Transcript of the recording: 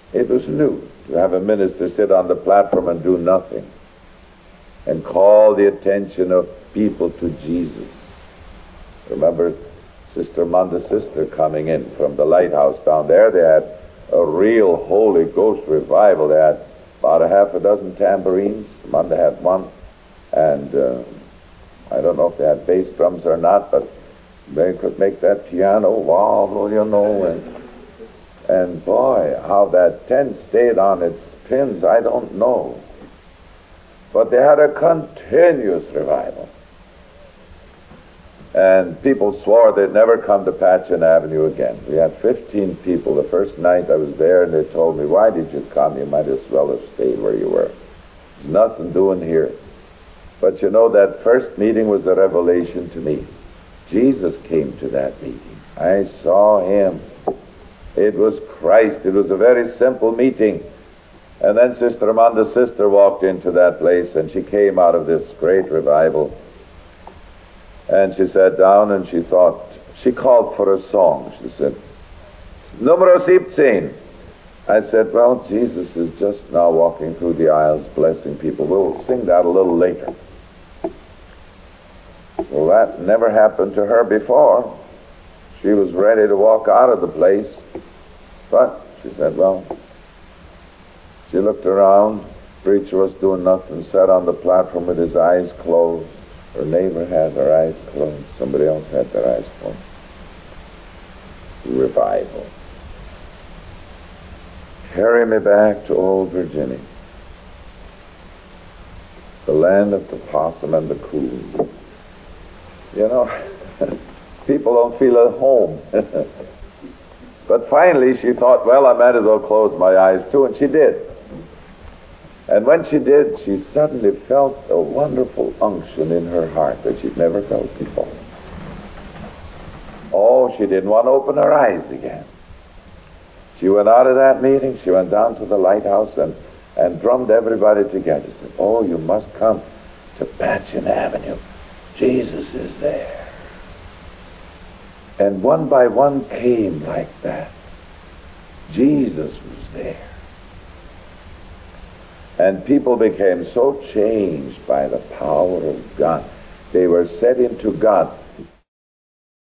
It was new to have a minister sit on the platform and do nothing and call the attention of people to Jesus. Remember Sister Manda Sister coming in from the lighthouse down there. They had a real Holy Ghost revival. They had about a half a dozen tambourines. Manda had one. And I don't know if they had bass drums or not, but they could make that piano wobble, you know. And boy, how that tent stayed on its pins, I don't know. But they had a continuous revival. And people swore they'd never come to Patchen Avenue again. We had 15 people the first night I was there, and they told me, why did you come? You might as well have stayed where you were. There's nothing doing here. But you know, that first meeting was a revelation to me. Jesus came to that meeting. I saw him. It was Christ. It was a very simple meeting. And then Sister Amanda's sister walked into that place, and she came out of this great revival. And she sat down and she thought, she called for a song. She said, Numero 17. I said, well, Jesus is just now walking through the aisles blessing people. We'll sing that a little later. Well, that never happened to her before. She was ready to walk out of the place. But she said, well, she looked around. The preacher was doing nothing, sat on the platform with his eyes closed. Her neighbor had her eyes closed. Somebody else had their eyes closed. Revival. Carry me back to old Virginia, the land of the possum and the coon. You know, people don't feel at home. But finally she thought, well, I might as well close my eyes too, and she did. And when she did, she suddenly felt a wonderful unction in her heart that she'd never felt before. Oh, she didn't want to open her eyes again. She went out of that meeting, she went down to the lighthouse and drummed everybody together. She said, oh, you must come to Patchen Avenue. Jesus is there. And one by one came like that. Jesus was there. And people became so changed by the power of God. They were set into God.